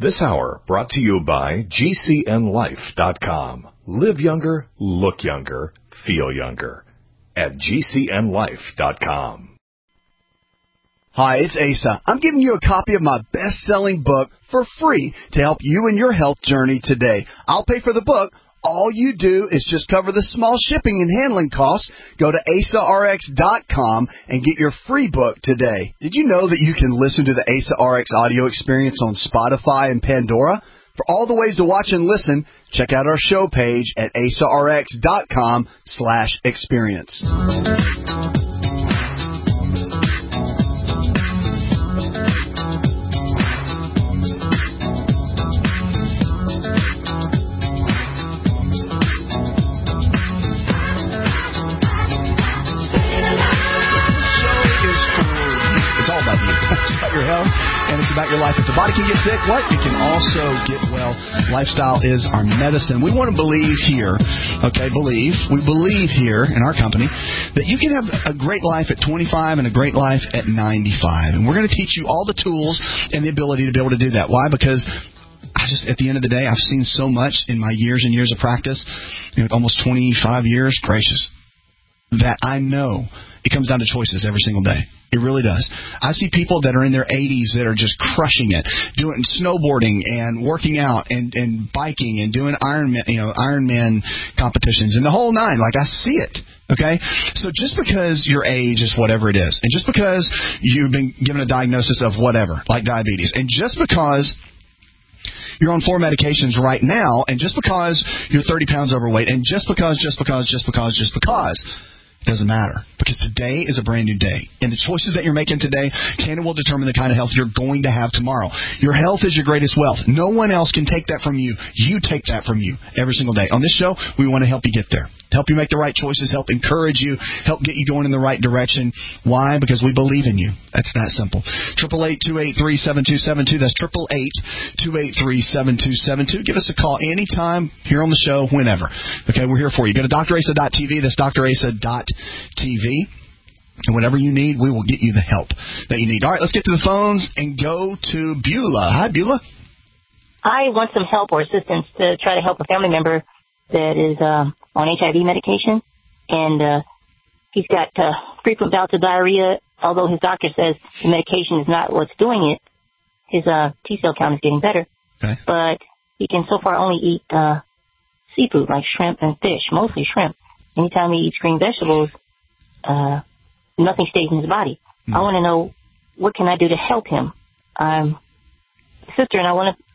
This hour brought to you by GCNLife.com. Live younger, look younger, feel younger. At GCNLife.com. Hi, it's Asa. I'm giving you a copy of my best-selling book for free to help you in your health journey today. I'll pay for the book. All you do is just cover the small shipping and handling costs. Go to AsaRx.com and get your free book today. Did you know that you can listen to the Asa RX audio experience on Spotify and Pandora? For all the ways to watch and listen, check out our show page at AsaRx.com/experience. It's about your health, and it's about your life. If the body can get sick, what? It can also get well. Lifestyle is our medicine. We want to believe here, we believe here in our company that you can have a great life at 25 and a great life at 95. And we're going to teach you all the tools and the ability to be able to do that. Why? Because at the end of the day, I've seen so much in my years and years of practice, almost 25 years, gracious, that I know it comes down to choices every single day. It really does. I see people that are in their 80s that are just crushing it, doing snowboarding and working out and biking and doing Ironman competitions and the whole nine. Like, I see it. Okay? So just because your age is whatever it is, and just because you've been given a diagnosis of whatever, like diabetes, and just because you're on 4 medications right now, and just because you're 30 pounds overweight, and just because, it doesn't matter, because today is a brand new day. And the choices that you're making today can and will determine the kind of health you're going to have tomorrow. Your health is your greatest wealth. No one else can take that from you. You take that from you every single day. On this show, we want to help you get there. Help you make the right choices, help encourage you, help get you going in the right direction. Why? Because we believe in you. That's that simple. 888-283-7272. That's 888-283-7272. Give us a call anytime here on the show, whenever. Okay, we're here for you. Go to drasa.tv. That's drasa.tv. And whatever you need, we will get you the help that you need. All right, let's get to the phones and go to Beulah. Hi, Beulah. I want some help or assistance to try to help a family member that is on HIV medication, and he's got frequent bouts of diarrhea. Although his doctor says the medication is not what's doing it, his T-cell count is getting better. Okay. But he can so far only eat seafood, like shrimp and fish, mostly shrimp. Anytime he eats green vegetables, nothing stays in his body. I want to know, what can I do to help him? I'm a sister, and I want to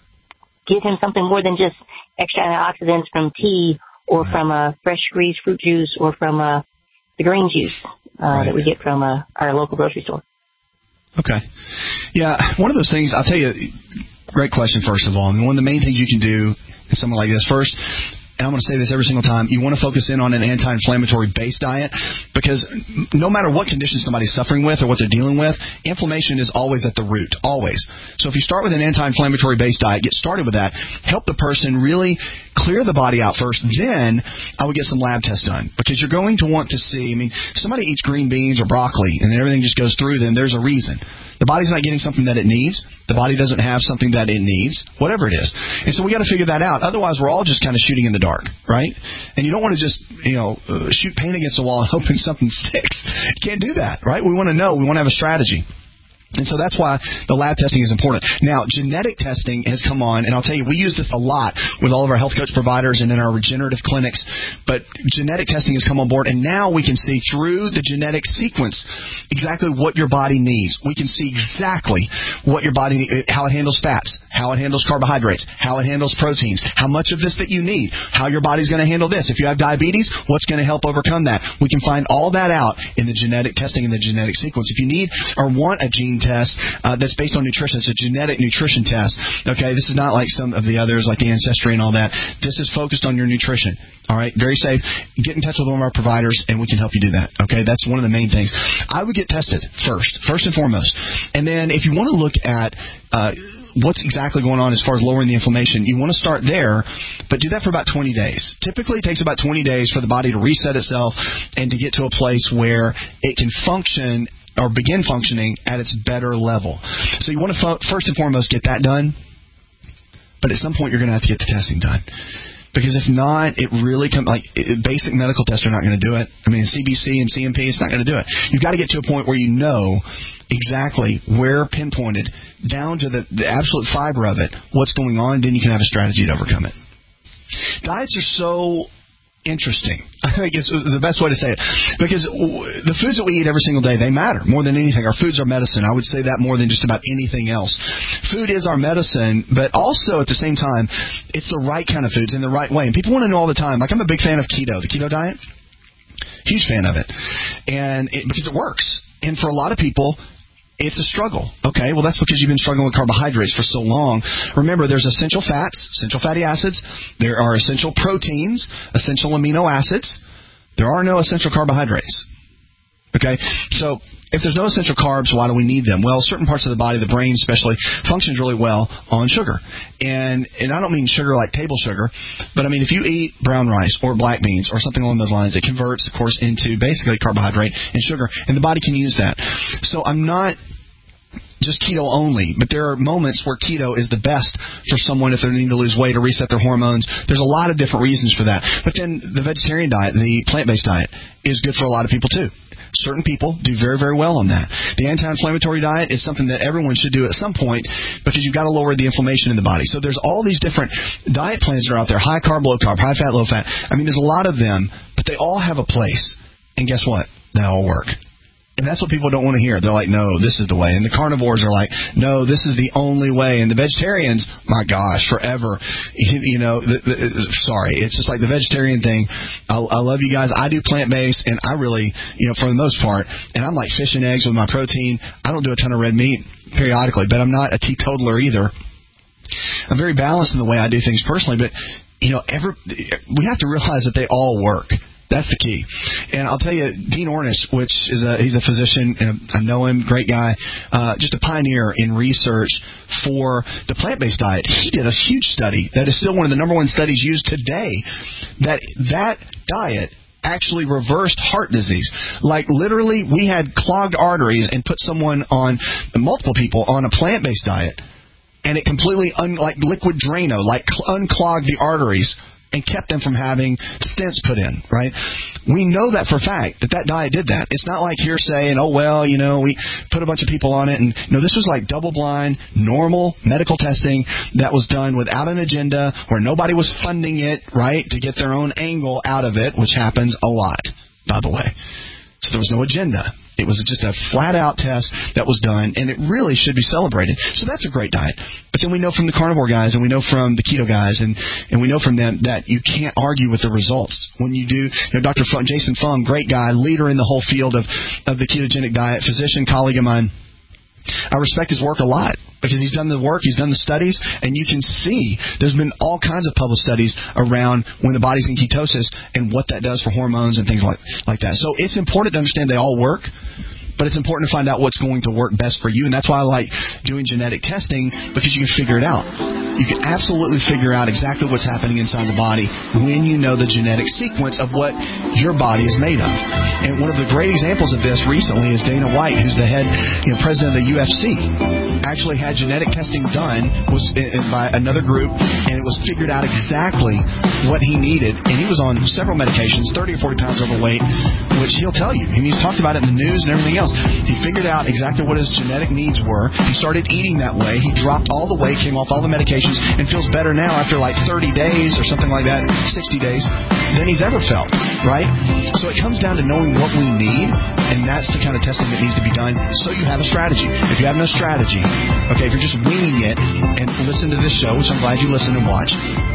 give him something more than just extra antioxidants from tea or from fresh squeezed fruit juice or from the green juice that we get from our local grocery store. Okay. Yeah, one of those things, I'll tell you, great question, first of all. And one of the main things you can do is something like this. First, and I'm going to say this every single time, you want to focus in on an anti-inflammatory based diet, because no matter what condition somebody's suffering with or what they're dealing with, inflammation is always at the root, always. So if you start with an anti-inflammatory based diet, get started with that, help the person really clear the body out first, then I would get some lab tests done, because you're going to want to see, if somebody eats green beans or broccoli and everything just goes through them, there's a reason. The body's not getting something that it needs. The body doesn't have something that it needs, whatever it is. And so we got to figure that out. Otherwise, we're all just kind of shooting in the dark, right? And you don't want to just, shoot paint against the wall and hoping something sticks. You can't do that, right? We want to know. We want to have a strategy. And so that's why the lab testing is important. Now, genetic testing has come on, and I'll tell you, we use this a lot with all of our health coach providers and in our regenerative clinics, but genetic testing has come on board, and now we can see through the genetic sequence exactly what your body needs. We can see exactly what your body, how it handles fats, how it handles carbohydrates, how it handles proteins, how much of this that you need, how your body's going to handle this. If you have diabetes, what's going to help overcome that? We can find all that out in the genetic testing and the genetic sequence. If you need or want a gene test that's based on nutrition, it's a genetic nutrition test. Okay, this is not like some of the others, like the Ancestry and all that. This is focused on your nutrition. All right, very safe. Get in touch with one of our providers, and we can help you do that. Okay, that's one of the main things. I would get tested first and foremost. And then if you want to look at what's exactly going on as far as lowering the inflammation, you want to start there, but do that for about 20 days. Typically, it takes about 20 days for the body to reset itself and to get to a place where it can function or begin functioning at its better level. So you want to first and foremost get that done. But at some point, you're going to have to get the testing done. Because if not, it really comes basic medical tests are not going to do it. I mean, CBC and CMP, it's not going to do it. You've got to get to a point where you know exactly where pinpointed, down to the absolute fiber of it, what's going on, then you can have a strategy to overcome it. Diets are so interesting, I think is the best way to say it. Because the foods that we eat every single day, they matter more than anything. Our foods are medicine. I would say that more than just about anything else. Food is our medicine, but also at the same time, it's the right kind of foods in the right way. And people want to know all the time, like I'm a big fan of keto, the keto diet. Huge fan of it. And because it works. And for a lot of people, it's a struggle. Okay, well, that's because you've been struggling with carbohydrates for so long. Remember, there's essential fats, essential fatty acids. There are essential proteins, essential amino acids. There are no essential carbohydrates. Okay, so if there's no essential carbs, why do we need them? Well, certain parts of the body, the brain especially, functions really well on sugar. And I don't mean sugar like table sugar, but I mean if you eat brown rice or black beans or something along those lines, it converts, of course, into basically carbohydrate and sugar, and the body can use that. So I'm not just keto only, but there are moments where keto is the best for someone if they're needing to lose weight or reset their hormones. There's a lot of different reasons for that. But then the vegetarian diet, the plant-based diet, is good for a lot of people too. Certain people do very, very well on that. The anti-inflammatory diet is something that everyone should do at some point because you've got to lower the inflammation in the body. So there's all these different diet plans that are out there, high carb, low carb, high fat, low fat. I mean, there's a lot of them, but they all have a place. And guess what? They all work. And that's what people don't want to hear. They're like, no, this is the way. And the carnivores are like, no, this is the only way. And the vegetarians, my gosh, forever. You know, sorry. It's just like the vegetarian thing. I love you guys. I do plant-based, and I really, you know, for the most part, and I'm like fish and eggs with my protein. I don't do a ton of red meat periodically, but I'm not a teetotaler either. I'm very balanced in the way I do things personally, but, you know, we have to realize that they all work. That's the key. And I'll tell you, Dean Ornish, he's a physician, and I know him, great guy, just a pioneer in research for the plant-based diet. He did a huge study that is still one of the number one studies used today, that diet actually reversed heart disease. Like literally, we had clogged arteries and put multiple people on a plant-based diet, and it completely, like liquid Drano, like unclogged the arteries and kept them from having stents put in, right? We know that for a fact, that diet did that. It's not like hearsay and, oh, well, you know, we put a bunch of people on it. And no, this was like double-blind, normal medical testing that was done without an agenda, where nobody was funding it, right, to get their own angle out of it, which happens a lot, by the way. So there was no agenda. It was just a flat-out test that was done, and it really should be celebrated. So that's a great diet. But then we know from the carnivore guys, and we know from the keto guys, and we know from them that you can't argue with the results. When you do, Dr. Jason Fung, great guy, leader in the whole field of the ketogenic diet, physician, colleague of mine. I respect his work a lot because he's done the work, he's done the studies, and you can see there's been all kinds of published studies around when the body's in ketosis and what that does for hormones and things like that. So it's important to understand they all work, but it's important to find out what's going to work best for you, and that's why I like doing genetic testing, because you can figure it out. You can absolutely figure out exactly what's happening inside the body when you know the genetic sequence of what your body is made of. And one of the great examples of this recently is Dana White, who's the head president of the UFC. Actually had genetic testing done by another group, and it was figured out exactly what he needed. And he was on several medications, 30 or 40 pounds overweight, which he'll tell you. And he's talked about it in the news and everything else. He figured out exactly what his genetic needs were. He started eating that way. He dropped all the weight, came off all the medications, and feels better now after like 30 days or something like that, 60 days, than he's ever felt, right? So it comes down to knowing what we need, and that's the kind of testing that needs to be done so you have a strategy. If you have no strategy, okay, if you're just winging it and listen to this show, which I'm glad you listen and watch,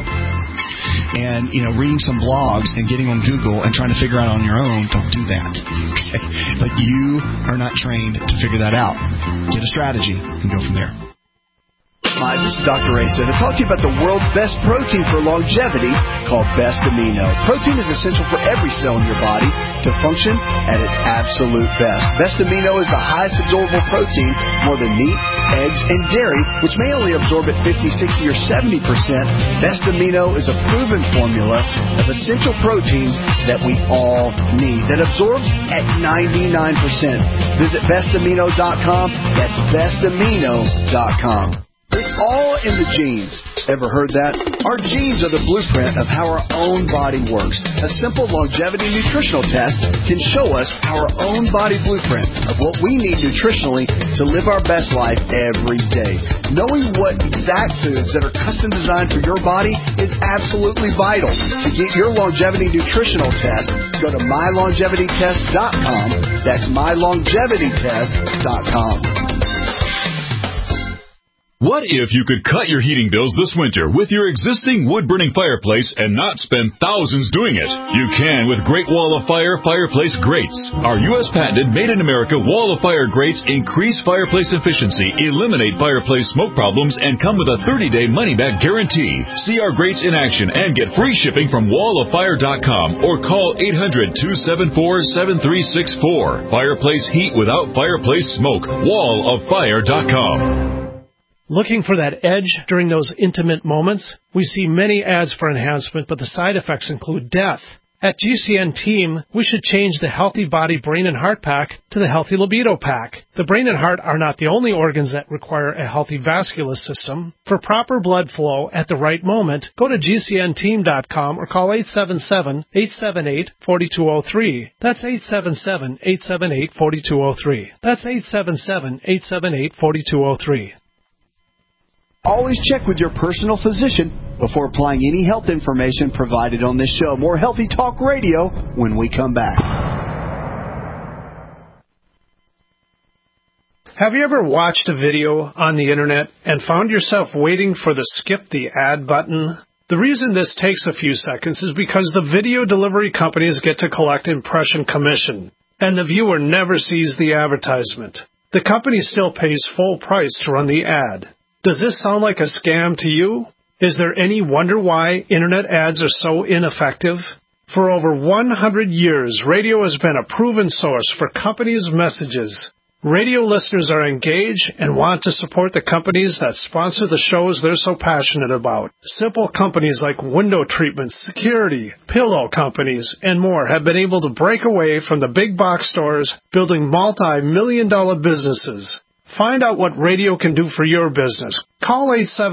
and, reading some blogs and getting on Google and trying to figure out on your own, don't do that. Okay? Like, you are not trained to figure that out. Get a strategy and go from there. Hi, this is Dr. Asa to talk to you about the world's best protein for longevity called Best Amino. Protein is essential for every cell in your body to function at its absolute best. Best Amino is the highest absorbable protein, more than meat, eggs, and dairy, which may only absorb at 50, 60, or 70%. Best Amino is a proven formula of essential proteins that we all need, that absorbs at 99%. Visit bestamino.com. That's bestamino.com. It's all in the genes. Ever heard that? Our genes are the blueprint of how our own body works. A simple longevity nutritional test can show us our own body blueprint of what we need nutritionally to live our best life every day. Knowing what exact foods that are custom designed for your body is absolutely vital. To get your longevity nutritional test, go to mylongevitytest.com. That's mylongevitytest.com. What if you could cut your heating bills this winter with your existing wood-burning fireplace and not spend thousands doing it? You can with Great Wall of Fire fireplace grates. Our U.S. patented made-in-America Wall of Fire grates increase fireplace efficiency, eliminate fireplace smoke problems, and come with a 30-day money-back guarantee. See our grates in action and get free shipping from walloffire.com or call 800-274-7364. Fireplace heat without fireplace smoke. walloffire.com. Looking for that edge during those intimate moments? We see many ads for enhancement, but the side effects include death. At GCN Team, we should change the Healthy Body Brain and Heart Pack to the Healthy Libido Pack. The brain and heart are not the only organs that require a healthy vascular system. For proper blood flow at the right moment, go to GCNteam.com or call 877-878-4203. That's 877-878-4203. That's 877-878-4203. Always check with your personal physician before applying any health information provided on this show. More Healthy Talk Radio when we come back. Have you ever watched a video on the internet and found yourself waiting for the skip the ad button? The reason this takes a few seconds is because the video delivery companies get to collect impression commission, and the viewer never sees the advertisement. The company still pays full price to run the ad. Does this sound like a scam to you? Is there any wonder why internet ads are so ineffective? For over 100 years, radio has been a proven source for companies' messages. Radio listeners are engaged and want to support the companies that sponsor the shows they're so passionate about. Simple companies like window treatments, security, pillow companies, and more have been able to break away from the big box stores, building multi-million-dollar businesses. Find out what radio can do for your business. Call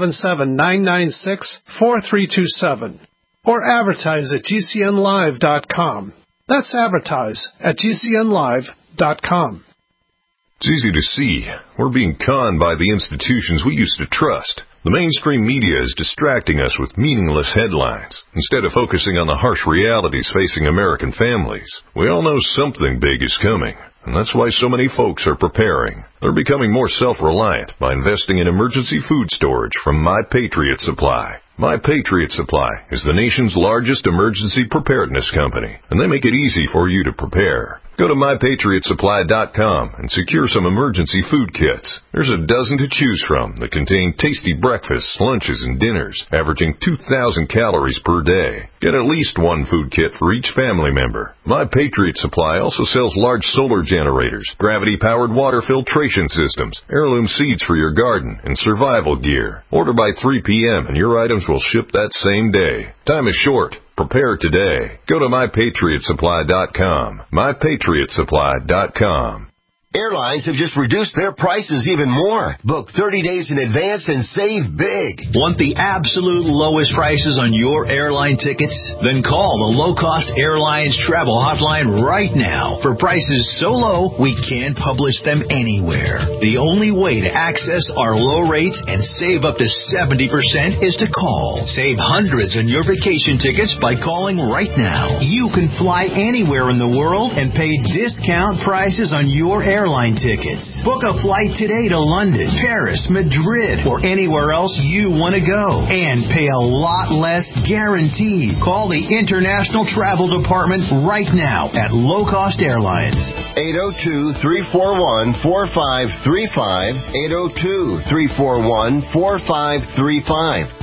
877-996-4327 or advertise at GCNlive.com. That's advertise at GCNlive.com. It's easy to see. We're being conned by the institutions we used to trust. The mainstream media is distracting us with meaningless headlines instead of focusing on the harsh realities facing American families. We all know something big is coming, and that's why so many folks are preparing. They're becoming more self-reliant by investing in emergency food storage from My Patriot Supply. My Patriot Supply is the nation's largest emergency preparedness company, and they make it easy for you to prepare. Go to MyPatriotSupply.com and secure some emergency food kits. There's a dozen to choose from that contain tasty breakfasts, lunches, and dinners, averaging 2,000 calories per day. Get at least one food kit for each family member. My Patriot Supply also sells large solar generators, gravity-powered water filtration systems, heirloom seeds for your garden, and survival gear. Order by 3 p.m. and your items will ship that same day. Time is short. Prepare today. Go to MyPatriotSupply.com. MyPatriotSupply.com. Airlines have just reduced their prices even more. Book 30 days in advance and save big. Want the absolute lowest prices on your airline tickets? Then call the Low Cost Airlines Travel Hotline right now. For prices so low, we can't publish them anywhere. The only way to access our low rates and save up to 70% is to call. Save hundreds on your vacation tickets by calling right now. You can fly anywhere in the world and pay discount prices on your airline tickets. Book a flight today to London, Paris, Madrid, or anywhere else you want to go and pay a lot less guaranteed. Call the International Travel Department right now at Low Cost Airlines. 802-341-4535. 802-341-4535.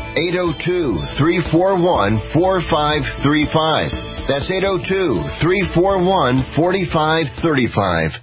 802-341-4535. That's 802-341-4535.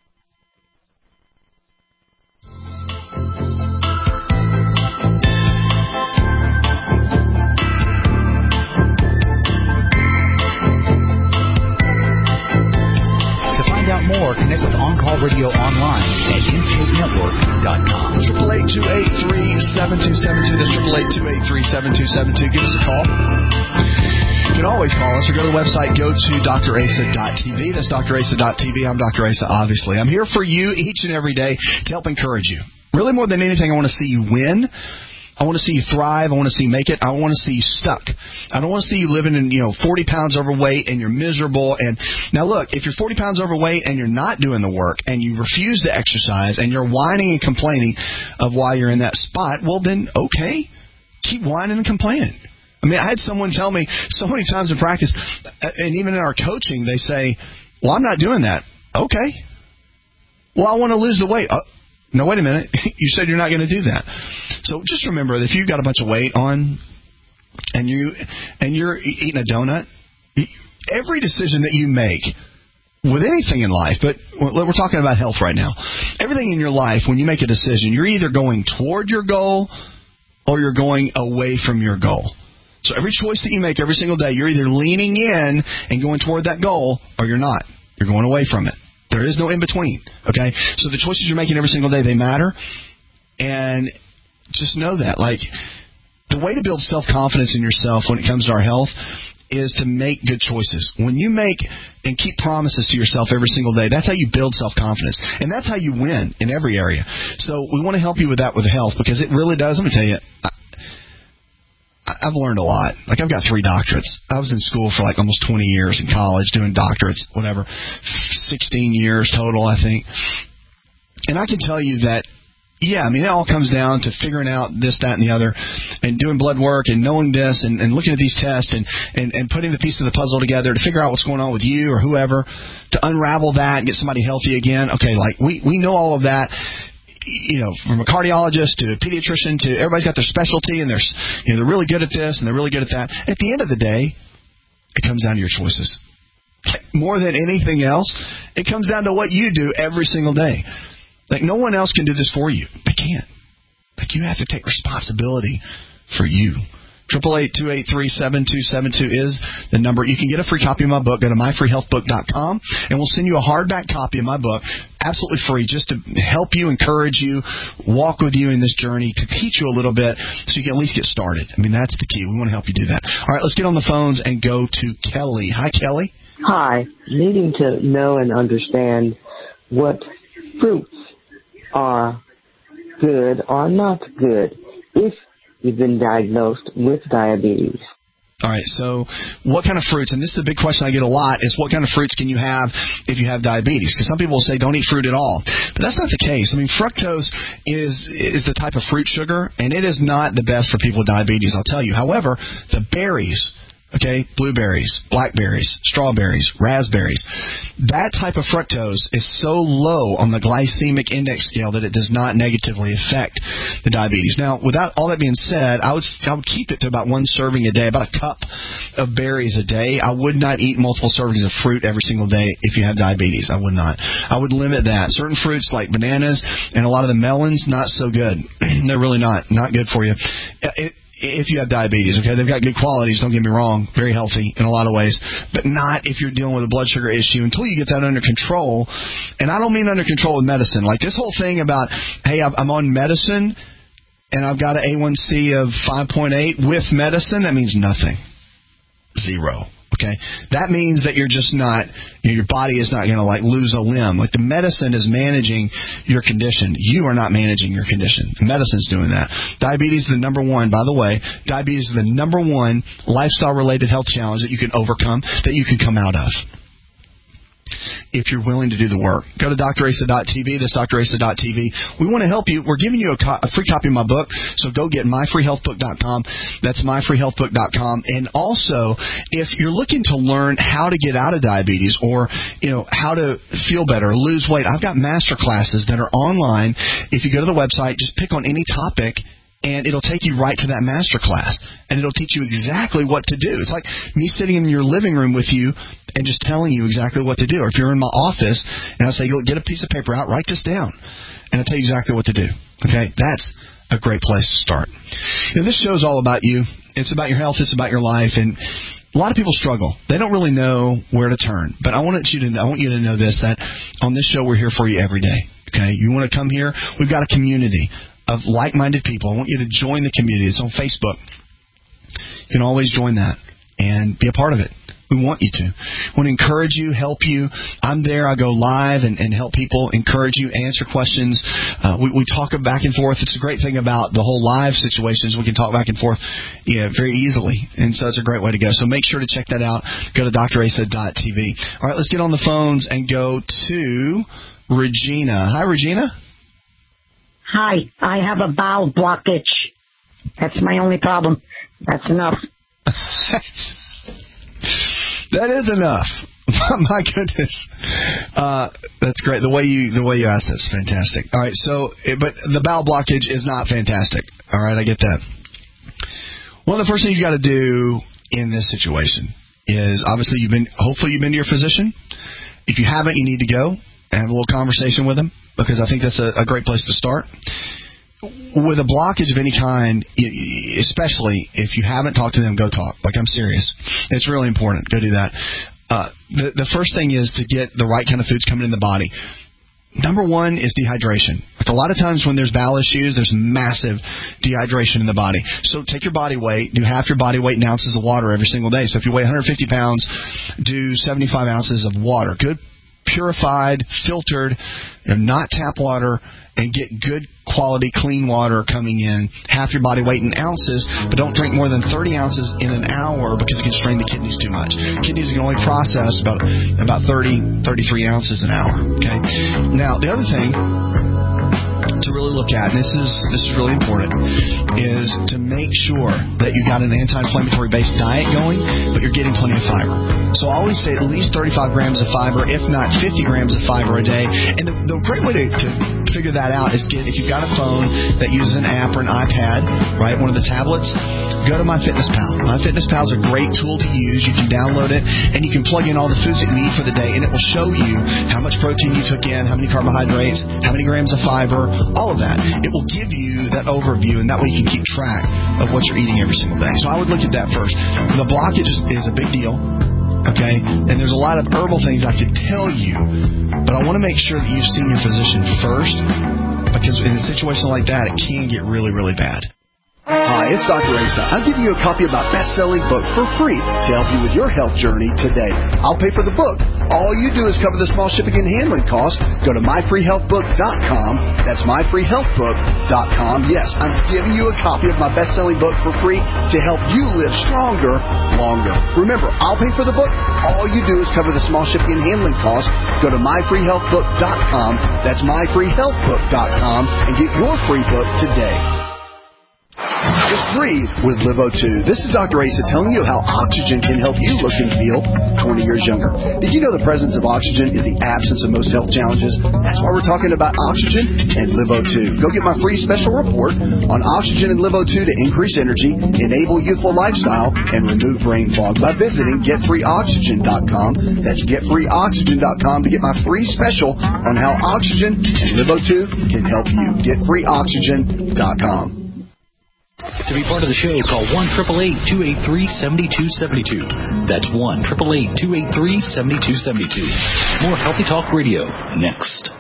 More, connect with On Call Radio online at InShapeNetwork.com. 888-283-7929. 7272. That's 888-283-7272. Give us a call. You can always call us or go to the website, go to drasa.tv. That's drasa.tv. I'm Dr. Asa, obviously. I'm here for you each and every day to help encourage you. Really, more than anything, I want to see you win. I want to see you thrive. I want to see you make it. I want to see you stuck. I don't want to see you living in, 40 pounds overweight and you're miserable. And now look, if you're 40 pounds overweight and you're not doing the work and you refuse to exercise and you're whining and complaining of why you're in that spot, well then, okay, keep whining and complaining. I mean, I had someone tell me so many times in practice, and even in our coaching, they say, well, I'm not doing that. Okay. Well, I want to lose the weight. No, wait a minute. You said you're not going to do that. So just remember that if you've got a bunch of weight on and you're eating a donut, every decision that you make with anything in life, but we're talking about health right now, everything in your life, when you make a decision, you're either going toward your goal or you're going away from your goal. So every choice that you make every single day, you're either leaning in and going toward that goal or you're not. You're going away from it. There is no in-between, okay? So the choices you're making every single day, they matter. And just know that. Like, the way to build self-confidence in yourself when it comes to our health is to make good choices. When you make and keep promises to yourself every single day, that's how you build self-confidence. And that's how you win in every area. So we want to help you with that with health because it really does. I'm going to tell you, I've learned a lot. Like, I've got 3 doctorates. I was in school for like almost 20 years in college doing doctorates, whatever, 16 years total, I think. And I can tell you that, yeah, I mean, it all comes down to figuring out this, that, and the other, and doing blood work and knowing this and looking at these tests and putting the piece of the puzzle together to figure out what's going on with you or whoever, to unravel that and get somebody healthy again. Okay, like, we know all of that. From a cardiologist to a pediatrician to everybody's got their specialty and they're really good at this and they're really good at that. At the end of the day, it comes down to your choices. More than anything else, it comes down to what you do every single day. Like, no one else can do this for you. They can't. Like, you have to take responsibility for you. 888-283-7272 is the number. You can get a free copy of my book. Go to myfreehealthbook.com, and we'll send you a hardback copy of my book, absolutely free, just to help you, encourage you, walk with you in this journey, to teach you a little bit so you can at least get started. I mean, that's the key. We want to help you do that. All right, let's get on the phones and go to Kelly. Hi, Kelly. Hi. Needing to know and understand what fruits are good or not good if you've been diagnosed with diabetes. All right, so what kind of fruits, and this is a big question I get a lot, is what kind of fruits can you have if you have diabetes? Because some people will say don't eat fruit at all. But that's not the case. I mean, fructose is the type of fruit sugar, and it is not the best for people with diabetes, I'll tell you. However, the berries, okay, blueberries, blackberries, strawberries, raspberries, that type of fructose is so low on the glycemic index scale that it does not negatively affect the diabetes. Now, without all that being said, I would keep it to about 1 serving a day, about a cup of berries a day. I would not eat multiple servings of fruit every single day if you have diabetes. I would not. I would limit that. Certain fruits like bananas and a lot of the melons, not so good. They're really not good for you. If you have diabetes, okay? They've got good qualities, don't get me wrong, very healthy in a lot of ways, but not if you're dealing with a blood sugar issue until you get that under control. And I don't mean under control with medicine. Like this whole thing about, hey, I'm on medicine and I've got an A1C of 5.8 with medicine, that means nothing. 0. Okay, that means that you're just not, your body is not going to like lose a limb. Like the medicine is managing your condition. You are not managing your condition. The medicine's doing that. Diabetes is the number one, by the way, diabetes is the number one lifestyle-related health challenge that you can overcome, that you can come out of, if you're willing to do the work. Go to drasa.tv. That's drasa.tv. We want to help you. We're giving you a free copy of my book, so go get myfreehealthbook.com. That's myfreehealthbook.com. And also, if you're looking to learn how to get out of diabetes or, how to feel better, lose weight, I've got master classes that are online. If you go to the website, just pick on any topic, and it'll take you right to that master class, and it'll teach you exactly what to do. It's like me sitting in your living room with you and just telling you exactly what to do. Or if you're in my office and I say, get a piece of paper out, write this down, and I'll tell you exactly what to do. Okay? That's a great place to start. This show is all about you. It's about your health. It's about your life. And a lot of people struggle. They don't really know where to turn. But I want you to know this, that on this show we're here for you every day. Okay? You want to come here? We've got a community of like-minded people. I want you to join the community. It's on Facebook. You can always join that and be a part of it. We want you to. I want to encourage you, help you. I'm there. I go live and help people, encourage you, answer questions. We talk back and forth. It's a great thing about the whole live situations. We can talk back and forth very easily. And so it's a great way to go. So make sure to check that out. Go to drasa.tv. All right, let's get on the phones and go to Regina. Hi, Regina. Hi. I have a bowel blockage. That's my only problem. That's enough. That is enough. My goodness. That's great. The way you asked that's fantastic. All right, but the bowel blockage is not fantastic. All right, I get that. One of the first things you got to do in this situation is obviously hopefully you've been to your physician. If you haven't, you need to go and have a little conversation with them, because I think that's a great place to start. With a blockage of any kind, especially if you haven't talked to them, go talk. Like, I'm serious. It's really important. Go do that. The first thing is to get the right kind of foods coming in the body. Number one is dehydration. Like, a lot of times when there's bowel issues, there's massive dehydration in the body. So take your body weight, do half your body weight in ounces of water every single day. So if you weigh 150 pounds, do 75 ounces of water. Good, purified, filtered, not tap water, and get good quality, clean water coming in, half your body weight in ounces, but don't drink more than 30 ounces in an hour, because it can strain the kidneys too much. Kidneys can only process about 33 ounces an hour. Okay. Now, the other thing to really look at, and this is really important, is to make sure that you got an anti-inflammatory based diet going, but you're getting plenty of fiber. So I always say at least 35 grams of fiber, if not 50 grams of fiber a day. And the great way to figure that out is if you've got a phone that uses an app or an iPad, right, one of the tablets, go to MyFitnessPal. MyFitnessPal is a great tool to use. You can download it, and you can plug in all the foods that you need for the day, and it will show you how much protein you took in, how many carbohydrates, how many grams of fiber, all of that. It will give you that overview, and that way you can keep track of what you're eating every single day. So I would look at that first. The blockage is a big deal, okay? And there's a lot of herbal things I could tell you, but I want to make sure that you've seen your physician first, because in a situation like that, it can get really, really bad. Hi, it's Dr. Asa. I'm giving you a copy of my best-selling book for free to help you with your health journey today. I'll pay for the book. All you do is cover the small shipping and handling costs. Go to myfreehealthbook.com. That's myfreehealthbook.com. Yes, I'm giving you a copy of my best-selling book for free to help you live stronger, longer. Remember, I'll pay for the book. All you do is cover the small shipping and handling costs. Go to myfreehealthbook.com. That's myfreehealthbook.com and get your free book today. Just breathe with LiveO2. This is Dr. Asa telling you how oxygen can help you look and feel 20 years younger. Did you know the presence of oxygen is the absence of most health challenges? That's why we're talking about oxygen and LiveO2. Go get my free special report on oxygen and LiveO2 to increase energy, enable youthful lifestyle, and remove brain fog by visiting GetFreeOxygen.com. That's GetFreeOxygen.com to get my free special on how oxygen and LiveO2 can help you. GetFreeOxygen.com. To be part of the show, call 1-888-283-7272. That's 1-888-283-7272. More Healthy Talk Radio next.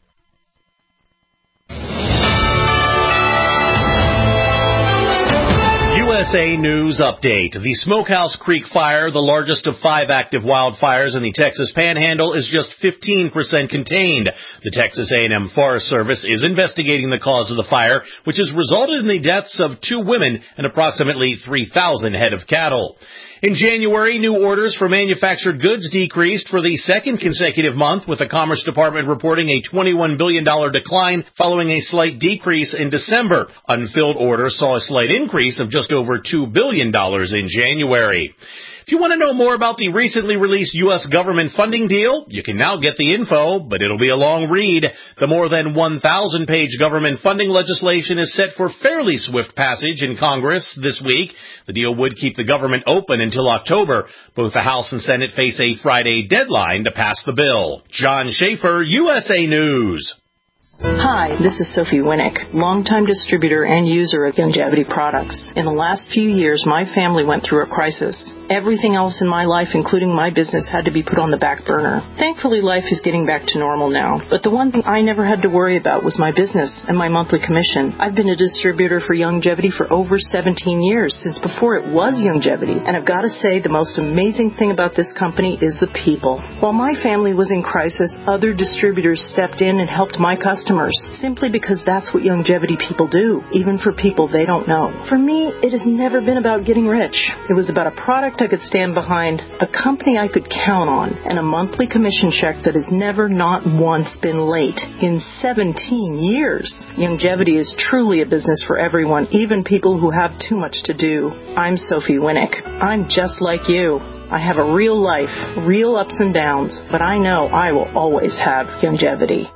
USA News Update. The Smokehouse Creek Fire, the largest of 5 active wildfires in the Texas Panhandle, is just 15% contained. The Texas A&M Forest Service is investigating the cause of the fire, which has resulted in the deaths of 2 women and approximately 3,000 head of cattle. In January, new orders for manufactured goods decreased for the second consecutive month, with the Commerce Department reporting a $21 billion decline following a slight decrease in December. Unfilled orders saw a slight increase of just over $2 billion in January. If you want to know more about the recently released U.S. government funding deal, you can now get the info, but it'll be a long read. The more than 1,000-page government funding legislation is set for fairly swift passage in Congress this week. The deal would keep the government open until October. Both the House and Senate face a Friday deadline to pass the bill. John Schaefer, USA News. Hi, this is Sophie Winnick, longtime distributor and user of longevity products. In the last few years, my family went through a crisis. Everything else in my life, including my business, had to be put on the back burner. Thankfully, life is getting back to normal now. But the one thing I never had to worry about was my business and my monthly commission. I've been a distributor for Youngevity for over 17 years, since before it was Youngevity. And I've got to say, the most amazing thing about this company is the people. While my family was in crisis, other distributors stepped in and helped my customers, simply because that's what Youngevity people do, even for people they don't know. For me, it has never been about getting rich. It was about a product I could stand behind, a company I could count on, and a monthly commission check that has never, not once, been late in 17 years. Youngevity is truly a business for everyone, even people who have too much to do. I'm Sophie Winnick. I'm just like you. I have a real life, real ups and downs, but I know I will always have Youngevity.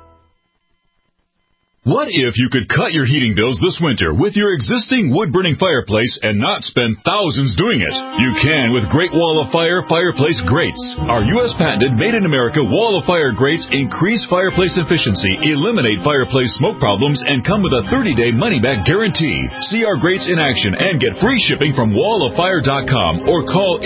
What if you could cut your heating bills this winter with your existing wood-burning fireplace and not spend thousands doing it? You can with Great Wall of Fire fireplace grates. Our U.S. patented made-in-America Wall of Fire grates increase fireplace efficiency, eliminate fireplace smoke problems, and come with a 30-day money-back guarantee. See our grates in action and get free shipping from walloffire.com or call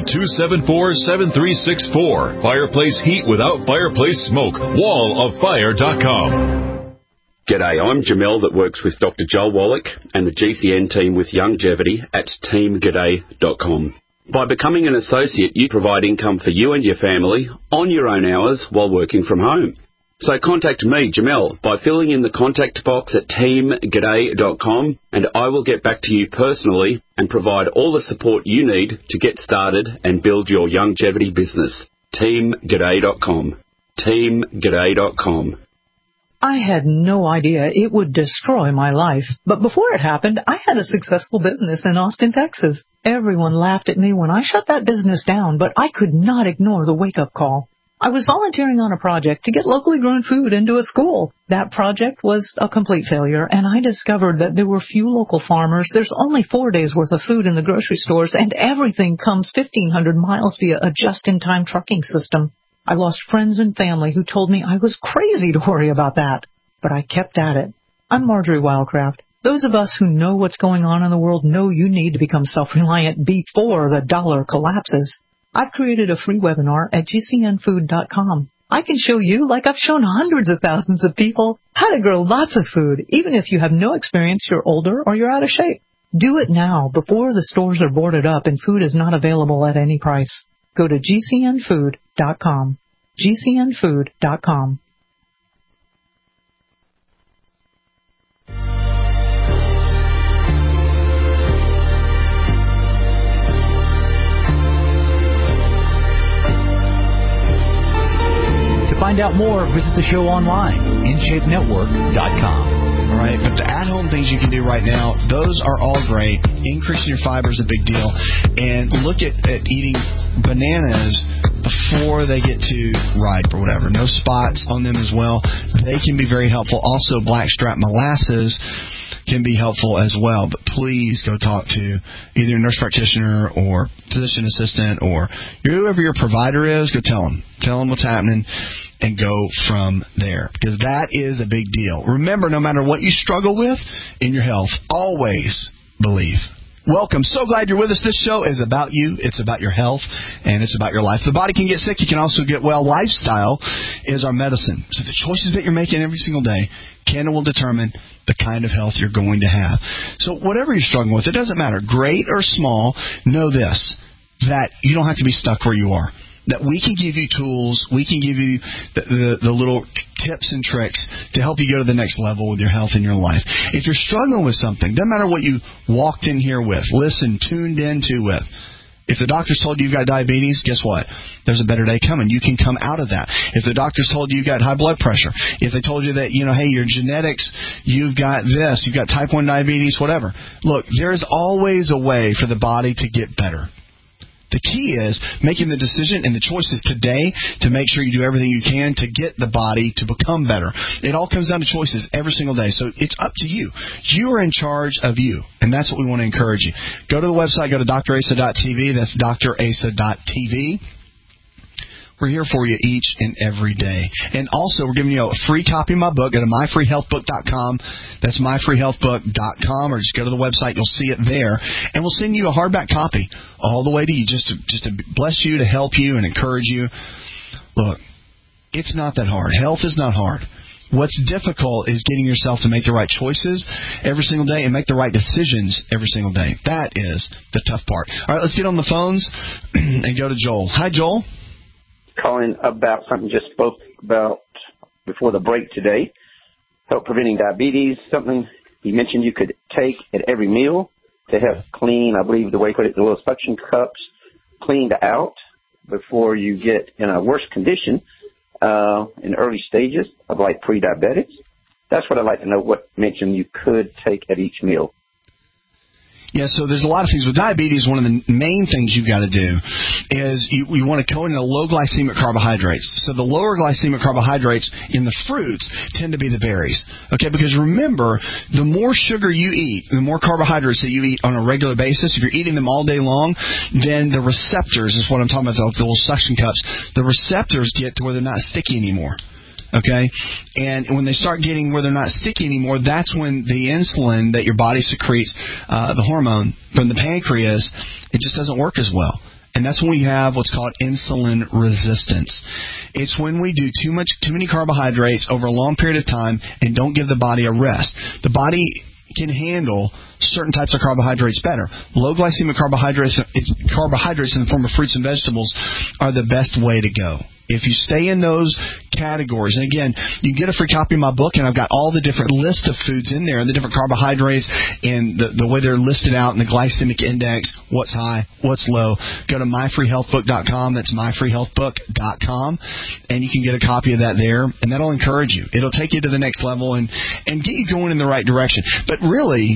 800-274-7364. Fireplace heat without fireplace smoke. walloffire.com. G'day, I'm Jamel that works with Dr. Joel Wallach and the GCN team with Youngevity at teamg'day.com. By becoming an associate, you provide income for you and your family on your own hours while working from home. So contact me, Jamel, by filling in the contact box at teamg'day.com, and I will get back to you personally and provide all the support you need to get started and build your Youngevity business. teamg'day.com. teamg'day.com. I had no idea it would destroy my life. But before it happened, I had a successful business in Austin, Texas. Everyone laughed at me when I shut that business down, but I could not ignore the wake-up call. I was volunteering on a project to get locally grown food into a school. That project was a complete failure, and I discovered that there were few local farmers. There's only 4 days' worth of food in the grocery stores, and everything comes 1,500 miles via a just-in-time trucking system. I lost friends and family who told me I was crazy to worry about that, but I kept at it. I'm Marjorie Wildcraft. Those of us who know what's going on in the world know you need to become self-reliant before the dollar collapses. I've created a free webinar at gcnfood.com. I can show you, like I've shown hundreds of thousands of people, how to grow lots of food, even if you have no experience, you're older, or you're out of shape. Do it now, before the stores are boarded up and food is not available at any price. Go to gcnfood.com. gcnfood.com. To find out more, visit the show online, InShapeNetwork.com. All right, but the at-home things you can do right now, those are all great. Increasing your fiber is a big deal. And look at eating bananas before they get too ripe or whatever. No spots on them as well. They can be very helpful. Also, blackstrap molasses can be helpful as well. But please go talk to either a nurse practitioner or physician assistant or whoever your provider is. Go tell them. Tell them what's happening and go from there, because that is a big deal. Remember, no matter what you struggle with in your health, always believe. Welcome. So glad you're with us. This show is about you. It's about your health, and it's about your life. The body can get sick. You can also get well. Lifestyle is our medicine. So the choices that you're making every single day can and will determine the kind of health you're going to have. So whatever you're struggling with, it doesn't matter, great or small, know this, that you don't have to be stuck where you are. That we can give you tools, we can give you the little tips and tricks to help you go to the next level with your health and your life. If you're struggling with something, doesn't matter what you walked in here with, tuned into with. If the doctor's told you you've got diabetes, guess what? There's a better day coming. You can come out of that. If the doctor's told you you've got high blood pressure, if they told you that, hey, your genetics, you've got this, you've got type 1 diabetes, whatever. Look, there's always a way for the body to get better. The key is making the decision and the choices today to make sure you do everything you can to get the body to become better. It all comes down to choices every single day. So it's up to you. You are in charge of you, and that's what we want to encourage you. Go to the website. Go to drasa.tv. That's drasa.tv. We're here for you each and every day. And also, we're giving you a free copy of my book. Go to myfreehealthbook.com. That's myfreehealthbook.com, or just go to the website. You'll see it there. And we'll send you a hardback copy all the way to you, just to bless you, to help you, and encourage you. Look, it's not that hard. Health is not hard. What's difficult is getting yourself to make the right choices every single day and make the right decisions every single day. That is the tough part. All right, let's get on the phones and go to Joel. Hi, Joel. Calling about something just spoke about before the break today. Help preventing diabetes, something you mentioned you could take at every meal to help clean, I believe the way you put it, the little suction cups cleaned out before you get in a worse condition in early stages of like pre-diabetics. That's what I'd like to know, what mention you could take at each meal. Yeah, so there's a lot of things. With diabetes, one of the main things you've got to do is you want to go into low glycemic carbohydrates. So the lower glycemic carbohydrates in the fruits tend to be the berries. Okay, because remember, the more sugar you eat, the more carbohydrates that you eat on a regular basis, if you're eating them all day long, then the receptors, is what I'm talking about, the little suction cups, the receptors get to where they're not sticky anymore. Okay, and when they start getting where they're not sticky anymore, that's when the insulin that your body secretes, the hormone from the pancreas, it just doesn't work as well. And that's when we have what's called insulin resistance. It's when we do too many carbohydrates over a long period of time and don't give the body a rest. The body can handle certain types of carbohydrates better. Low glycemic carbohydrates in the form of fruits and vegetables are the best way to go. If you stay in those categories, and again, you get a free copy of my book, and I've got all the different lists of foods in there, and the different carbohydrates, and the way they're listed out in the glycemic index, what's high, what's low. Go to myfreehealthbook.com. That's myfreehealthbook.com, and you can get a copy of that there, and that'll encourage you. It'll take you to the next level and get you going in the right direction. But really,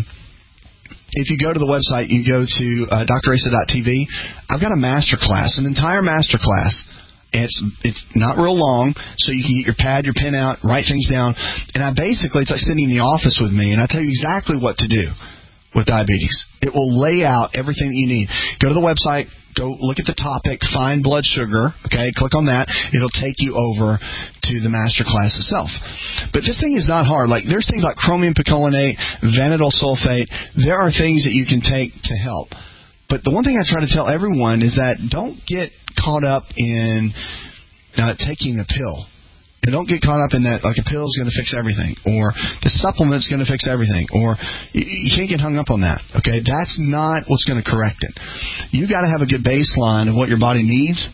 if you go to the website, you go to drasa.tv, I've got a master class, an entire master class. It's not real long, so you can get your pad, your pen out, write things down. And it's like sitting in the office with me, and I tell you exactly what to do with diabetes. It will lay out everything that you need. Go to the website, go look at the topic, find blood sugar, okay, click on that. It'll take you over to the master class itself. But this thing is not hard. Like, there's things like chromium picolinate, vanadyl sulfate. There are things that you can take to help. But the one thing I try to tell everyone is that don't get caught up in taking a pill. And don't get caught up in that, like a pill is going to fix everything, or the supplement's going to fix everything, or you can't get hung up on that, okay? That's not what's going to correct it. You got to have a good baseline of what your body needs,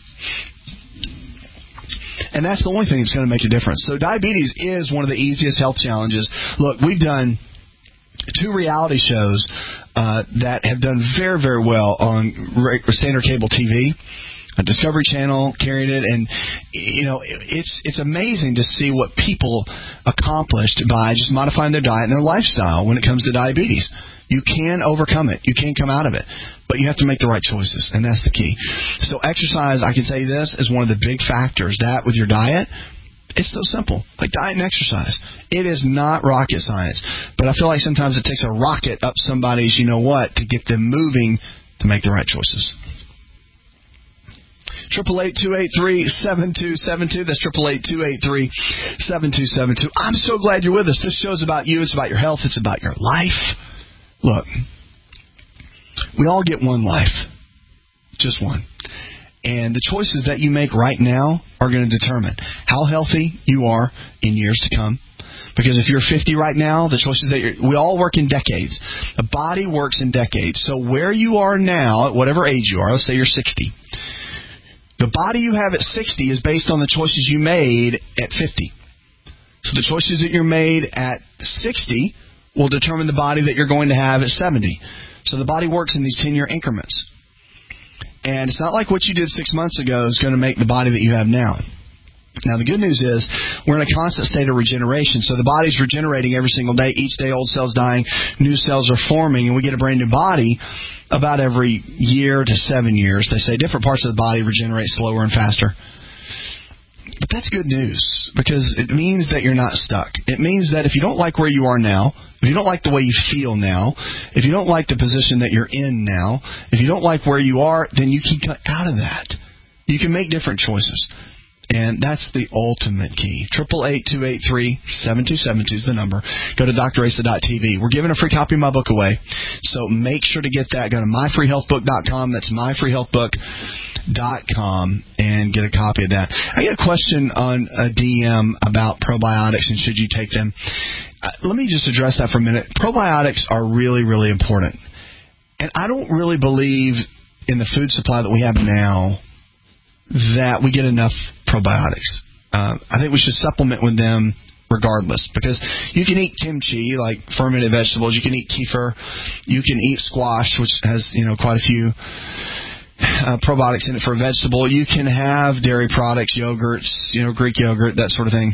and that's the only thing that's going to make a difference. So diabetes is one of the easiest health challenges. Look, we've done 2 reality shows that have done very, very well on standard cable TV. Discovery Channel carried it, and it's amazing to see what people accomplished by just modifying their diet and their lifestyle when it comes to diabetes. You can overcome it. You can come out of it, but you have to make the right choices, and that's the key. So exercise, I can tell you this, is one of the big factors. That with your diet, it's so simple, like diet and exercise. It is not rocket science, but I feel like sometimes it takes a rocket up somebody's to get them moving to make the right choices. 888-283-7272. That's 888-283-7272. I'm so glad you're with us. This show's about you. It's about your health. It's about your life. Look, we all get one life. Just one. And the choices that you make right now are going to determine how healthy you are in years to come. Because if you're 50 right now, the choices that we all work in decades. The body works in decades. So where you are now, at whatever age you are, let's say you're 60. The body you have at 60 is based on the choices you made at 50. So the choices that you're made at 60 will determine the body that you're going to have at 70. So the body works in these 10-year increments. And it's not like what you did 6 months ago is going to make the body that you have now. Now, the good news is we're in a constant state of regeneration. So the body's regenerating every single day. Each day, old cells dying, new cells are forming, and we get a brand new body about every year to 7 years. They say different parts of the body regenerate slower and faster. But that's good news because it means that you're not stuck. It means that if you don't like where you are now, if you don't like the way you feel now, if you don't like the position that you're in now, if you don't like where you are, then you can cut out of that. You can make different choices. And that's the ultimate key. 888-283-7272 is the number. Go to drasa.tv. We're giving a free copy of my book away, so make sure to get that. Go to myfreehealthbook.com. That's myfreehealthbook.com and get a copy of that. I get a question on a DM about probiotics and should you take them. Let me just address that for a minute. Probiotics are really, really important. And I don't really believe in the food supply that we have now that we get enough probiotics. I think we should supplement with them regardless, because you can eat kimchi, like fermented vegetables. You can eat kefir. You can eat squash, which has quite a few probiotics in it for a vegetable. You can have dairy products, yogurts, Greek yogurt, that sort of thing.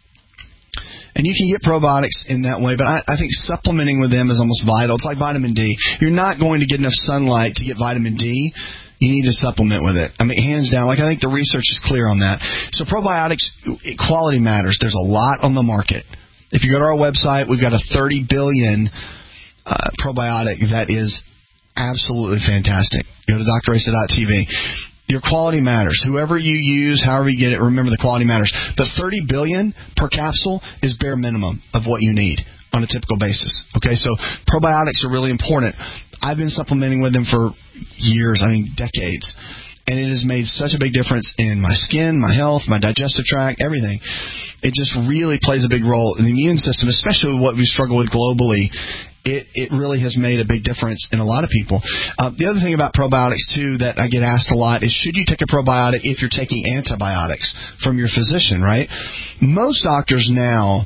And you can get probiotics in that way, but I think supplementing with them is almost vital. It's like vitamin D. You're not going to get enough sunlight to get vitamin D. You need to supplement with it. I mean, hands down. I think the research is clear on that. So probiotics, quality matters. There's a lot on the market. If you go to our website, we've got a 30 billion probiotic that is absolutely fantastic. Go to drasa.tv. Your quality matters. Whoever you use, however you get it, remember the quality matters. The 30 billion per capsule is bare minimum of what you need on a typical basis. Okay, so probiotics are really important. I've been supplementing with them for years, decades. And it has made such a big difference in my skin, my health, my digestive tract, everything. It just really plays a big role in the immune system, especially what we struggle with globally. It really has made a big difference in a lot of people. The other thing about probiotics, too, that I get asked a lot is, should you take a probiotic if you're taking antibiotics from your physician, right? Most doctors now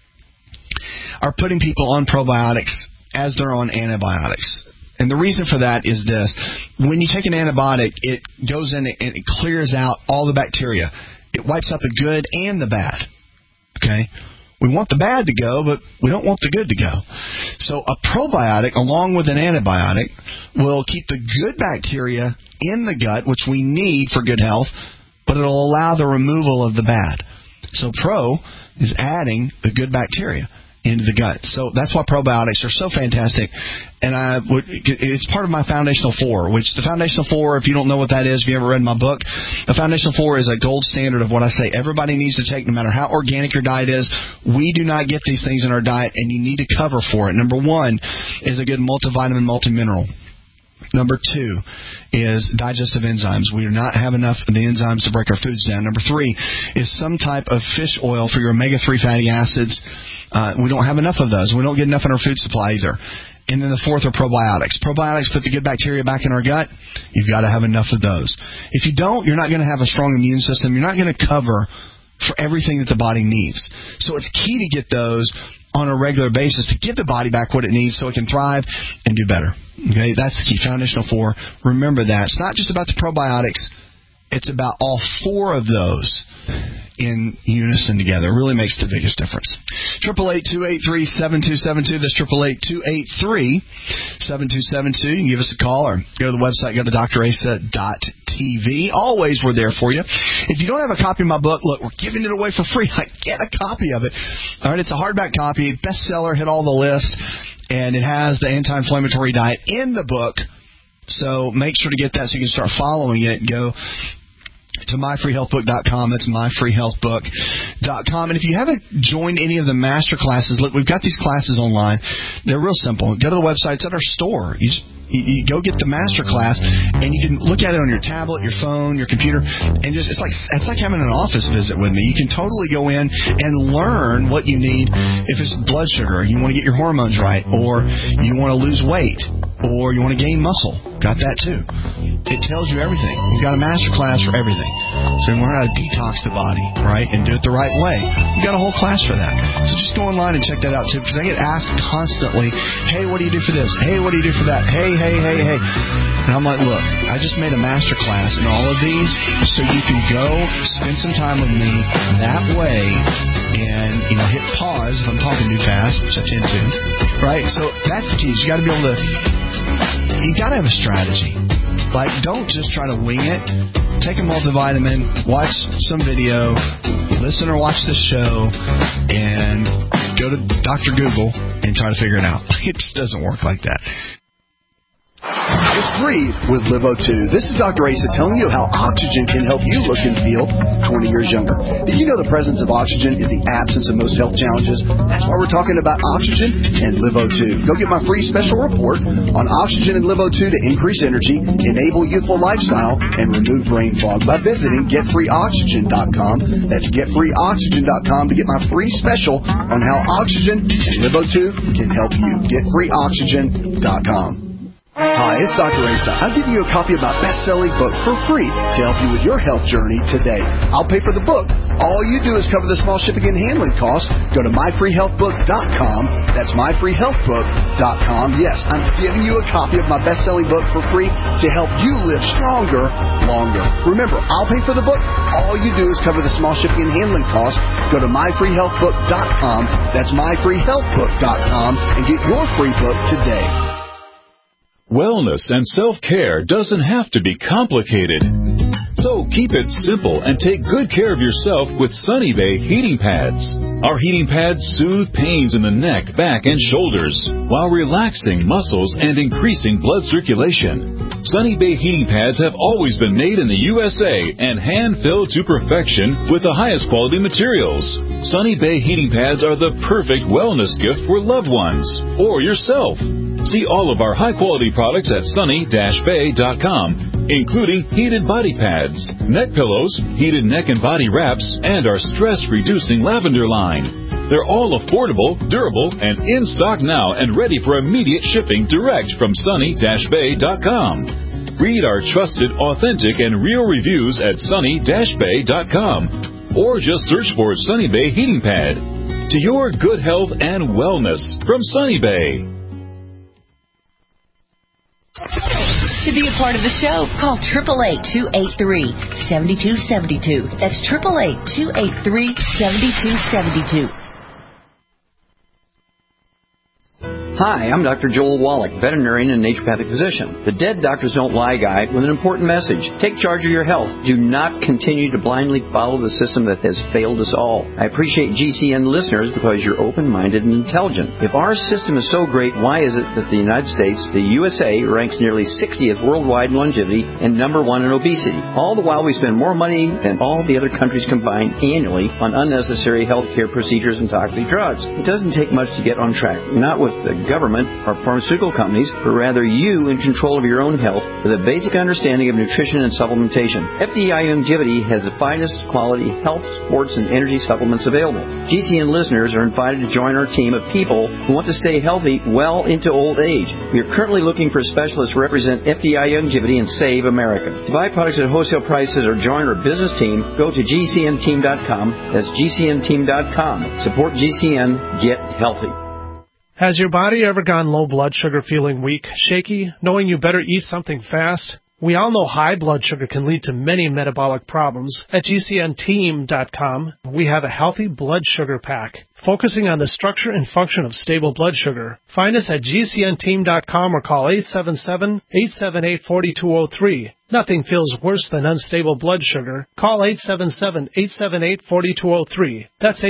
are putting people on probiotics as they're on antibiotics. And the reason for that is this. When you take an antibiotic, it goes in and it clears out all the bacteria. It wipes out the good and the bad. Okay? We want the bad to go, but we don't want the good to go. So a probiotic, along with an antibiotic, will keep the good bacteria in the gut, which we need for good health, but it'll allow the removal of the bad. So pro is adding the good bacteria into the gut. So that's why probiotics are so fantastic. And it's part of my Foundational 4, which the Foundational 4, if you don't know what that is, if you haven't read my book, the Foundational 4 is a gold standard of what I say everybody needs to take, no matter how organic your diet is. We do not get these things in our diet, and you need to cover for it. Number 1 is a good multivitamin, multimineral. Number 2 is digestive enzymes. We do not have enough of the enzymes to break our foods down. Number 3 is some type of fish oil for your omega-3 fatty acids. We don't have enough of those. We don't get enough in our food supply either. And then the 4th are probiotics. Probiotics put the good bacteria back in our gut. You've got to have enough of those. If you don't, you're not going to have a strong immune system. You're not going to cover for everything that the body needs. So it's key to get those on a regular basis to give the body back what it needs so it can thrive and do better. Okay, that's the key. Foundational 4. Remember that. It's not just about the probiotics. It's about all 4 of those in unison together. It really makes the biggest difference. 888-283-7272. That's 888-283-7272. You can give us a call or go to the website, go to drasa.tv. Always, we're there for you. If you don't have a copy of my book, look, we're giving it away for free. Get a copy of it. All right, it's a hardback copy, bestseller, hit all the lists, and it has the anti-inflammatory diet in the book. So make sure to get that so you can start following it. Go to myfreehealthbook.com. That's myfreehealthbook.com. And if you haven't joined any of the master classes, look, we've got these classes online. They're real simple. Go to the website. It's at our store. You go get the master class, and you can look at it on your tablet, your phone, your computer, and it's like having an office visit with me. You can totally go in and learn what you need. If it's blood sugar, you want to get your hormones right, or you want to lose weight, or you want to gain muscle. Got that too. It tells you everything. We've got a master class for everything. So you learn how to detox the body, right, and do it the right way. We've got a whole class for that. So just go online and check that out too, because I get asked constantly, hey, what do you do for this? Hey, what do you do for that? Hey. And I'm like, look, I just made a master class in all of these so you can go spend some time with me that way and, hit pause if I'm talking too fast, which I tend to, right? So that's the key. You got to be able to, you got to have a strategy. Like, don't just try to wing it. Take a multivitamin, watch some video, listen or watch the show, and go to Dr. Google and try to figure it out. It just doesn't work like that. free with LiveO2. This is Dr. Asa telling you how oxygen can help you look and feel 20 years younger. Did you know the presence of oxygen is the absence of most health challenges? That's why we're talking about oxygen and LiveO2. Go get my free special report on oxygen and LiveO2 to increase energy, enable youthful lifestyle, and remove brain fog by visiting GetFreeOxygen.com. That's GetFreeOxygen.com to get my free special on how oxygen and LiveO2 can help you. GetFreeOxygen.com. Hi, it's Dr. Asa. I'm giving you a copy of my best-selling book for free to help you with your health journey today. I'll pay for the book. All you do is cover the small shipping and handling costs. Go to myfreehealthbook.com. That's myfreehealthbook.com. Yes, I'm giving you a copy of my best-selling book for free to help you live stronger, longer. Remember, I'll pay for the book. All you do is cover the small shipping and handling costs. Go to myfreehealthbook.com. That's myfreehealthbook.com and get your free book today. Wellness and self-care doesn't have to be complicated. So keep it simple and take good care of yourself with Sunny Bay heating pads. Our heating pads soothe pains in the neck, back, and shoulders while relaxing muscles and increasing blood circulation. Sunny Bay heating pads have always been made in the USA and hand-filled to perfection with the highest quality materials. Sunny Bay heating pads are the perfect wellness gift for loved ones or yourself. See all of our high-quality products at sunny-bay.com, including heated body pads, neck pillows, heated neck and body wraps, and our stress-reducing lavender line. They're all affordable, durable, and in stock now and ready for immediate shipping direct from sunny-bay.com. Read our trusted, authentic, and real reviews at sunny-bay.com, or just search for Sunny Bay Heating Pad. To your good health and wellness from Sunny Bay. To be a part of the show, call 888-283-7272. That's 888-283-7272. Hi, I'm Dr. Joel Wallach, veterinarian and naturopathic physician. The Dead Doctors Don't Lie guy with an important message. Take charge of your health. Do not continue to blindly follow the system that has failed us all. I appreciate GCN listeners because you're open-minded and intelligent. If our system is so great, why is it that the United States, the USA, ranks nearly 60th worldwide in longevity and number 1 in obesity? All the while we spend more money than all the other countries combined annually on unnecessary healthcare procedures and toxic drugs. It doesn't take much to get on track. Not with the government or pharmaceutical companies, but rather you in control of your own health with a basic understanding of nutrition and supplementation. FDI Longevity has the finest quality health, sports, and energy supplements available. GCN listeners are invited to join our team of people who want to stay healthy well into old age. We are currently looking for specialists to represent FDI Longevity and Save America. To buy products at wholesale prices or join our business team, go to GCNteam.com. That's GCNteam.com. Support GCN. Get healthy. Has your body ever gone low blood sugar, feeling weak, shaky, knowing you better eat something fast? We all know high blood sugar can lead to many metabolic problems. At GCNteam.com, we have a healthy blood sugar pack, focusing on the structure and function of stable blood sugar. Find us at GCNteam.com or call 877-878-4203. Nothing feels worse than unstable blood sugar. Call 877-878-4203. That's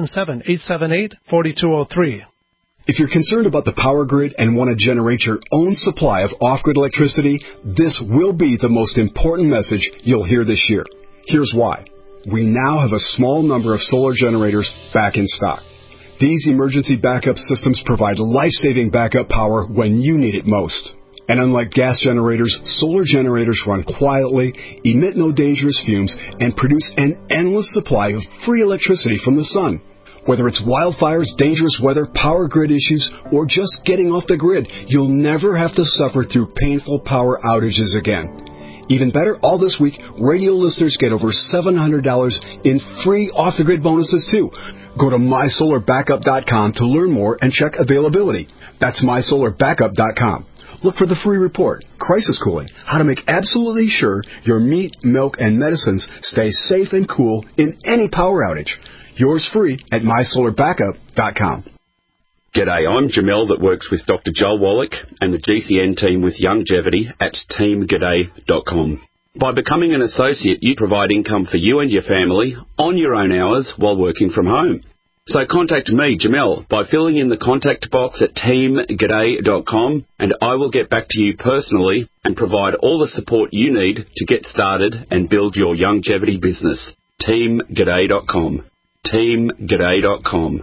877-878-4203. If you're concerned about the power grid and want to generate your own supply of off-grid electricity, this will be the most important message you'll hear this year. Here's why. We now have a small number of solar generators back in stock. These emergency backup systems provide life-saving backup power when you need it most. And unlike gas generators, solar generators run quietly, emit no dangerous fumes, and produce an endless supply of free electricity from the sun. Whether it's wildfires, dangerous weather, power grid issues, or just getting off the grid, you'll never have to suffer through painful power outages again. Even better, all this week, radio listeners get over $700 in free off-the-grid bonuses, too. Go to MySolarBackup.com to learn more and check availability. That's MySolarBackup.com. Look for the free report, Crisis Cooling, how to make absolutely sure your meat, milk, and medicines stay safe and cool in any power outage. Yours free at MySolarBackup.com. G'day, I'm Jamel that works with Dr. Joel Wallach and the GCN team with Longevity at teamg'day.com. By becoming an associate, you provide income for you and your family on your own hours while working from home. So contact me, Jamel, by filling in the contact box at teamg'day.com, and I will get back to you personally and provide all the support you need to get started and build your longevity business. teamg'day.com. teamg'day.com.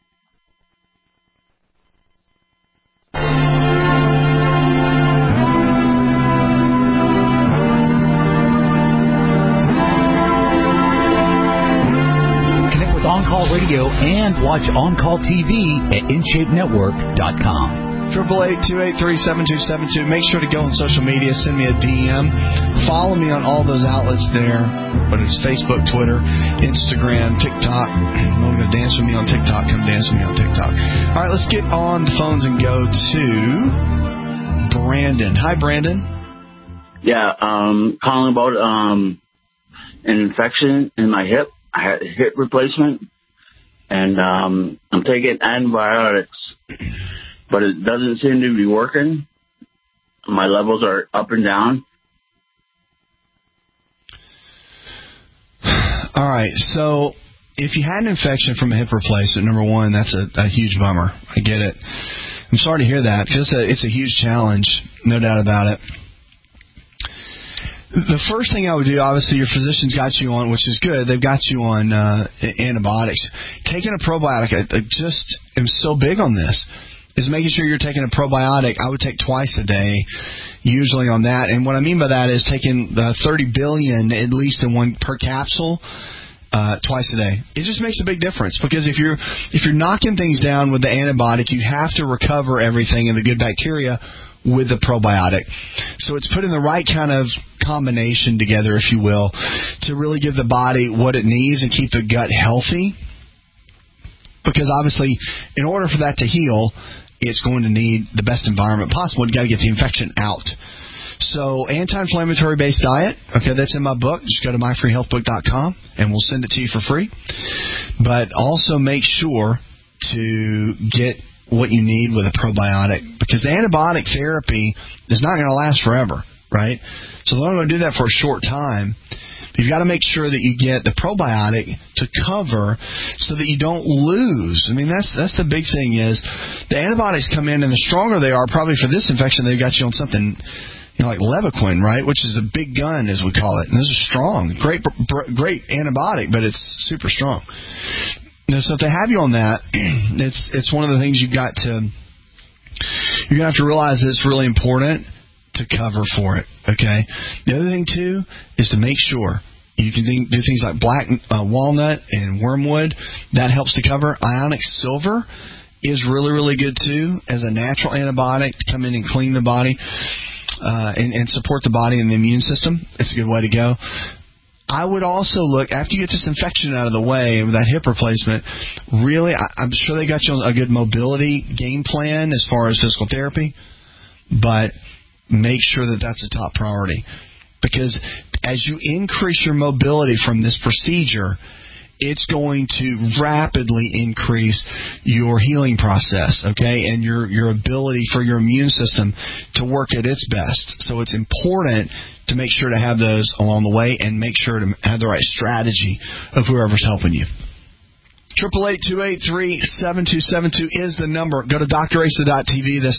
On-Call Radio and watch On-Call TV at InShapeNetwork.com. 888-283-7272. Make sure to go on social media. Send me a DM. Follow me on all those outlets there. Whether it's Facebook, Twitter, Instagram, TikTok. If you want to go dance with me on TikTok, come dance with me on TikTok. All right, let's get on the phones and go to Brandon. Hi, Brandon. Yeah, calling about an infection in my hip. I had a hip replacement, and I'm taking antibiotics, but it doesn't seem to be working. My levels are up and down. All right, so if you had an infection from a hip replacement, number one, that's a huge bummer. I get it. I'm sorry to hear that, because it's a huge challenge, no doubt about it. The first thing I would do, obviously, your physician's got you on, which is good. They've got you on antibiotics. Taking a probiotic, I just am so big on this, is making sure you're taking a probiotic. I would take twice a day, usually on that. And what I mean by that is taking the 30 billion, at least in one per capsule, twice a day. It just makes a big difference, because if you're knocking things down with the antibiotic, you have to recover everything and the good bacteria with the probiotic. So it's putting the right kind of combination together, if you will, to really give the body what it needs and keep the gut healthy. Because obviously, in order for that to heal, it's going to need the best environment possible. You've got to get the infection out. So anti-inflammatory based diet, okay, that's in my book. Just go to myfreehealthbook.com and we'll send it to you for free. But also make sure to get what you need with a probiotic, because the antibiotic therapy is not going to last forever, right? So they're only going to do that for a short time. You've got to make sure that you get the probiotic to cover so that you don't lose. I mean, that's the big thing is the antibiotics come in, and the stronger they are, probably for this infection, they've got you on something, like Levaquin, right, which is a big gun, as we call it. And this is strong. Great antibiotic, but it's super strong. So if they have you on that, it's one of the things you're going to have to realize that it's really important to cover for it, okay? The other thing, too, is to make sure you can do things like black walnut and wormwood. That helps to cover. Ionic silver is really, really good, too, as a natural antibiotic to come in and clean the body and support the body and the immune system. It's a good way to go. I would also look, after you get this infection out of the way with that hip replacement, really, I'm sure they got you on a good mobility game plan as far as physical therapy, but make sure that that's a top priority. Because as you increase your mobility from this procedure, it's going to rapidly increase your healing process, okay, and your ability for your immune system to work at its best. So it's important to make sure to have those along the way and make sure to have the right strategy of whoever's helping you. 888-283-7272 is the number. Go to drasa.tv. That's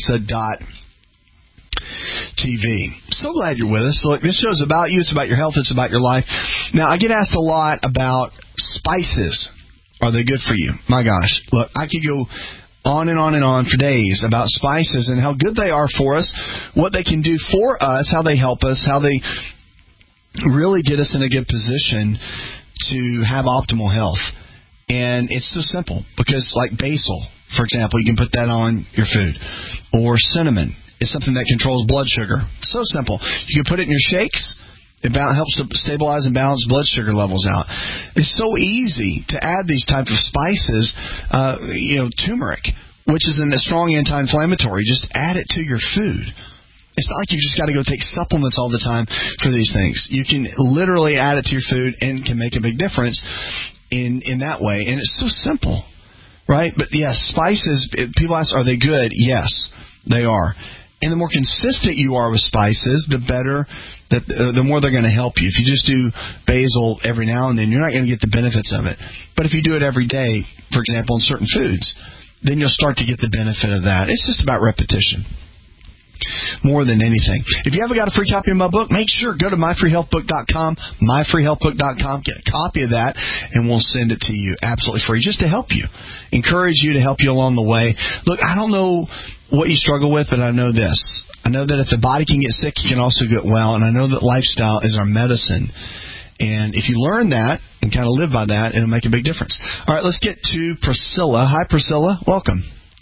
drasa.tv. So glad you're with us. Look, this show's about you. It's about your health. It's about your life. Now, I get asked a lot about spices. Are they good for you? My gosh. Look, I could go on and on and on for days about spices and how good they are for us, what they can do for us, how they help us, how they really get us in a good position to have optimal health. And it's so simple, because like basil, for example, you can put that on your food. Or cinnamon is something that controls blood sugar. So simple. You can put it in your shakes. It helps to stabilize and balance blood sugar levels out. It's so easy to add these types of spices. Turmeric, which is a strong anti-inflammatory. Just add it to your food. It's not like you just got to go take supplements all the time for these things. You can literally add it to your food and can make a big difference in that way. And it's so simple, right? But yes, spices, people ask, are they good? Yes, they are. And the more consistent you are with spices, the better, the more they're going to help you. If you just do basil every now and then, you're not going to get the benefits of it. But if you do it every day, for example, in certain foods, then you'll start to get the benefit of that. It's just about repetition more than anything. If you haven't got a free copy of my book, make sure go to myfreehealthbook.com, myfreehealthbook.com, get a copy of that, and we'll send it to you absolutely free just to help you, encourage you, to help you along the way. Look, I don't know what you struggle with, but I know this. I know that if the body can get sick, it can also get well, and I know that lifestyle is our medicine. And if you learn that and kind of live by that, it'll make a big difference. All right, let's get to Priscilla. Hi, Priscilla. Welcome.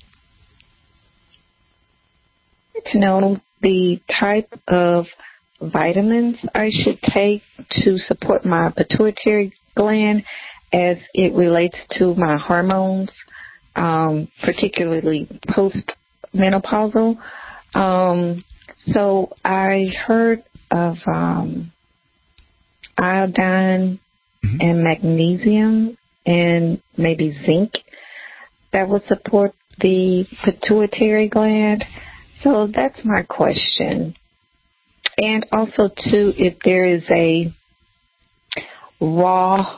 To know the type of vitamins I should take to support my pituitary gland as it relates to my hormones, particularly post-menopausal. So I heard of iodine and magnesium and maybe zinc that would support the pituitary gland. So that's my question. And also, too, if there is a raw,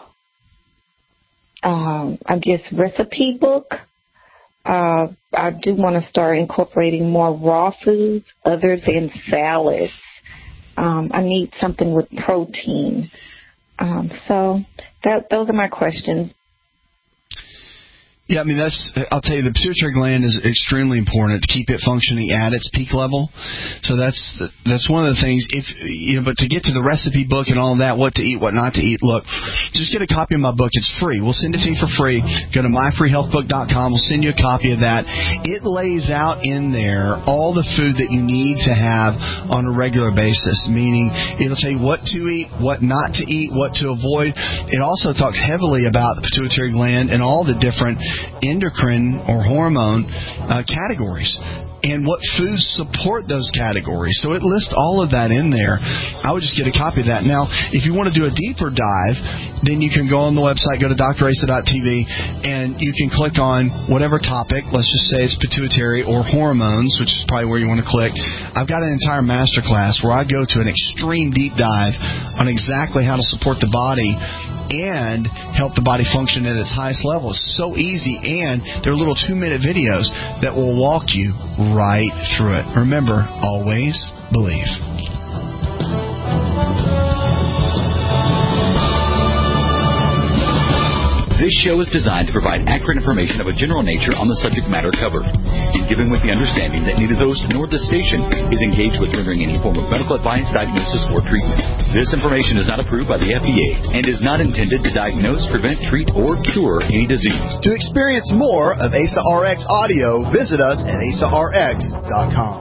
recipe book, I do want to start incorporating more raw foods other than salads. I need something with protein. So those are my questions. Yeah, I mean, I'll tell you, the pituitary gland is extremely important to keep it functioning at its peak level. So that's one of the things. But to get to the recipe book and all of that, what to eat, what not to eat, look, just get a copy of my book. It's free. We'll send it to you for free. Go to myfreehealthbook.com. We'll send you a copy of that. It lays out in there all the food that you need to have on a regular basis, meaning it'll tell you what to eat, what not to eat, what to avoid. It also talks heavily about the pituitary gland and all the different endocrine or hormone categories and what foods support those categories. So it lists all of that in there. I would just get a copy of that. Now, if you want to do a deeper dive, then you can go on the website, go to drasa.tv, and you can click on whatever topic. Let's just say it's pituitary or hormones, which is probably where you want to click. I've got an entire masterclass where I go to an extreme deep dive on exactly how to support the body and help the body function at its highest level. It's so easy, and they're little 2-minute videos that will walk you right through it. Remember, always believe. This show is designed to provide accurate information of a general nature on the subject matter covered, and given with the understanding that neither host nor the station is engaged with rendering any form of medical advice, diagnosis, or treatment. This information is not approved by the FDA and is not intended to diagnose, prevent, treat, or cure any disease. To experience more of ASA RX audio, visit us at asarx.com.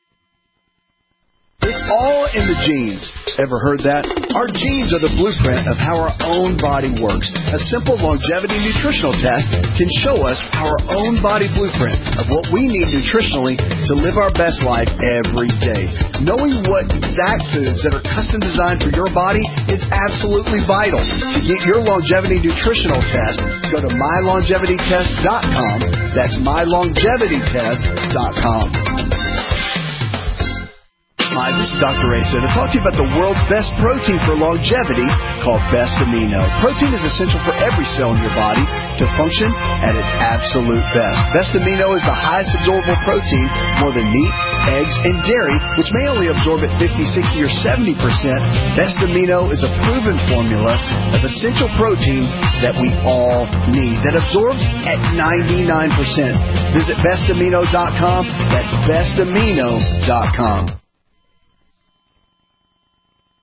It's all in the genes. Ever heard that? Our genes are the blueprint of how our own body works. A simple longevity nutritional test can show us our own body blueprint of what we need nutritionally to live our best life every day. Knowing what exact foods that are custom designed for your body is absolutely vital. To get your longevity nutritional test, go to mylongevitytest.com. That's mylongevitytest.com. Hi, this is Dr. Asa to talk to you about the world's best protein for longevity called Best Amino. Protein is essential for every cell in your body to function at its absolute best. Best Amino is the highest absorbable protein, more than meat, eggs, and dairy, which may only absorb at 50, 60, or 70%. Best Amino is a proven formula of essential proteins that we all need, that absorbs at 99%. Visit bestamino.com. That's bestamino.com.